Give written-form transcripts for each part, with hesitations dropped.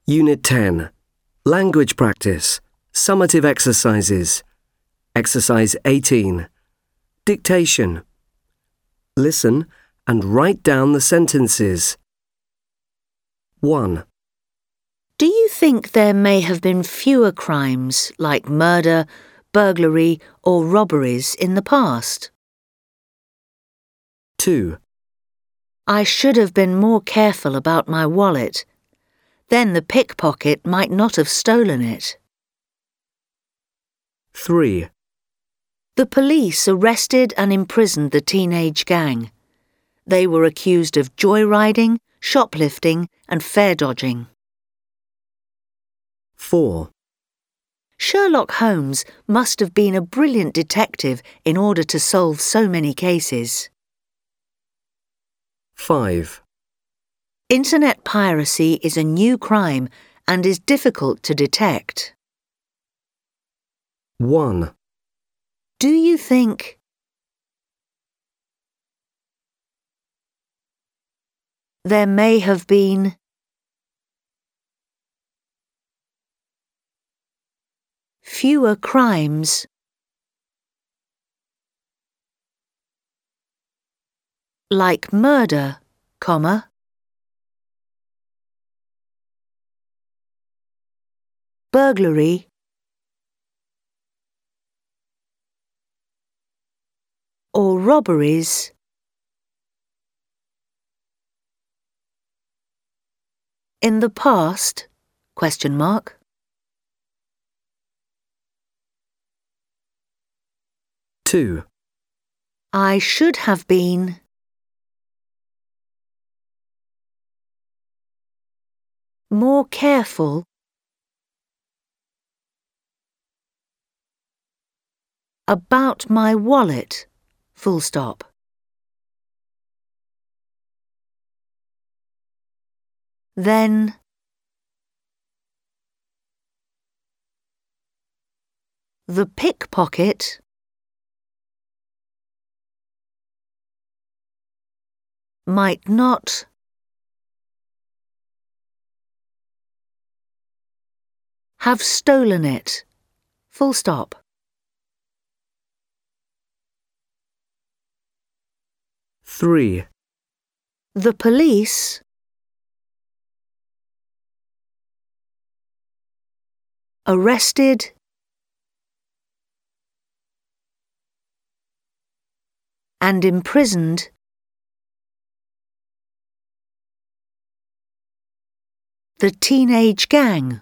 Unit 10. Language practice. Summative exercises. Exercise 18. Dictation. Listen and write down the sentences. 1. Do you think there may have been fewer crimes like murder, burglary or robberies in the past? 2. I should have been more careful about my wallet. Then the pickpocket might not have stolen it. 3. The police arrested and imprisoned the teenage gang. They were accused of joyriding, shoplifting and fare dodging. 4. Sherlock Holmes must have been a brilliant detective in order to solve so many cases. 5. Internet piracy is a new crime and is difficult to detect. 1. Do you think there may have been fewer crimes like murder, burglary, or robberies in the past? 2. I should have been more careful about my wallet, Then the pickpocket might not have stolen it, 3. The police arrested and imprisoned the teenage gang,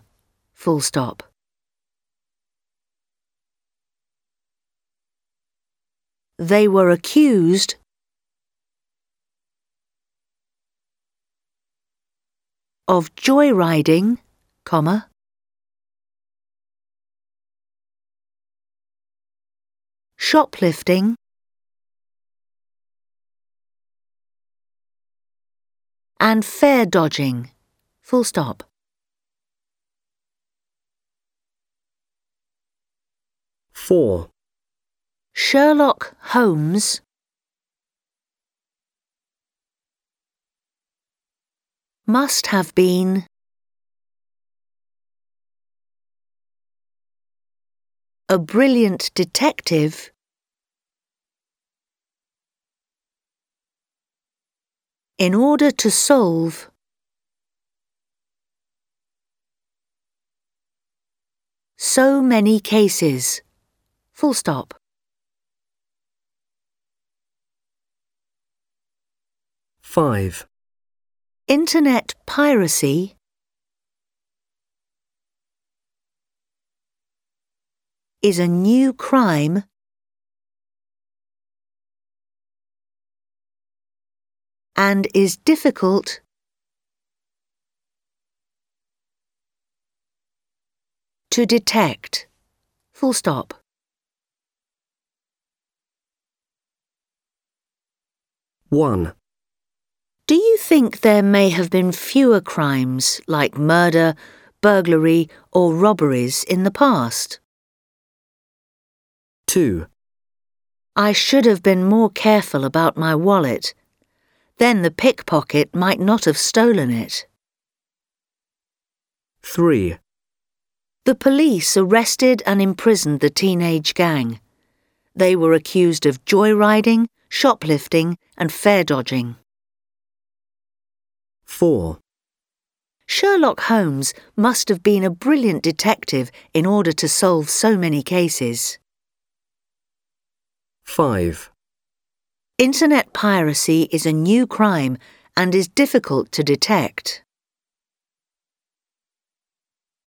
They were accused of joyriding, shoplifting, and fare dodging, 4. Sherlock Holmes must have been a brilliant detective in order to solve so many cases, 5. Internet piracy is a new crime and is difficult to detect, 1. Do you think there may have been fewer crimes like murder, burglary or robberies in the past? 2. I should have been more careful about my wallet. Then the pickpocket might not have stolen it. 3. The police arrested and imprisoned the teenage gang. They were accused of joyriding, shoplifting, and fare dodging. 4. Sherlock Holmes must have been a brilliant detective in order to solve so many cases. 5. Internet piracy is a new crime and is difficult to detect.